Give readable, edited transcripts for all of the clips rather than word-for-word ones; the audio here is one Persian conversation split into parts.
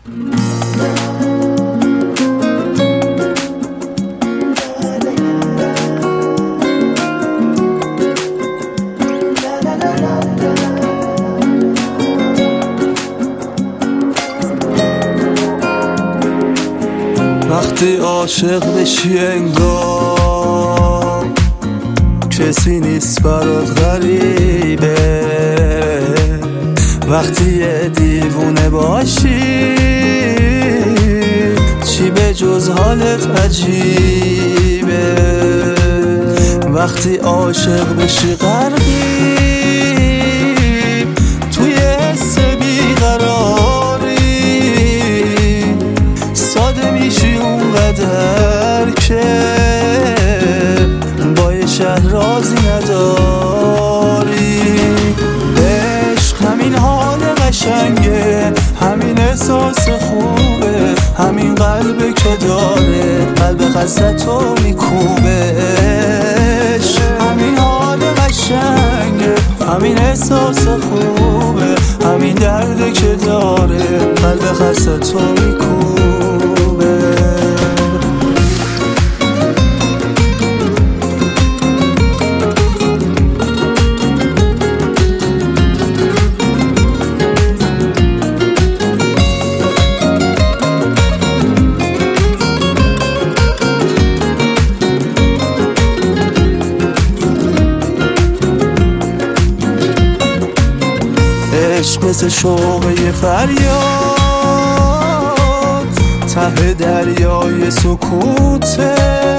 وقتی عاشق بشی انگار کسی نیست برات غریبه، وقتی یه دیوونه باشی چی به جز حالت عجیبه، وقتی عاشق بشی غرقی توی حس بیقراری، ساده میشی اونقدر که با یه شهر رازی نداری. عشق همین حال قشنگه، همین احساس خوبه، همین قلبه که داره قلب خستتو میکوبه. عشق همین حال قشنگه، همین احساس خوبه، همین درده که داره قلب خستتو میکوبه. عشق مثل شوقه فریاد ته دریای سکوته،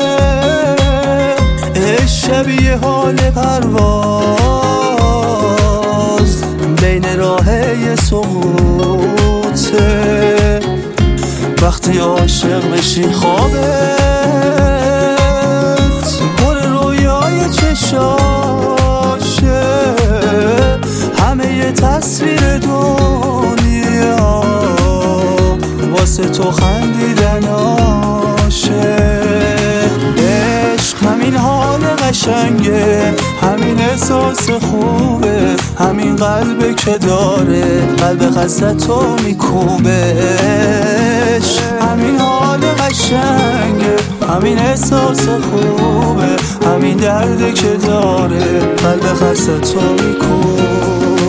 عشق شبیه حال پرواز بین راهی سقوطه. وقتی عاشق بشی خوابت پر رویای چشاشه، همه یه تصویر دنیا واسه تو خندیدناشه. عشق همین حال قشنگه، همین احساس خوبه، همین قلبه که داره قلب خستتو میکوبه. عشق همین حال قشنگه، همین احساس خوبه، همین درده که داره قلب خستتو میکوبه.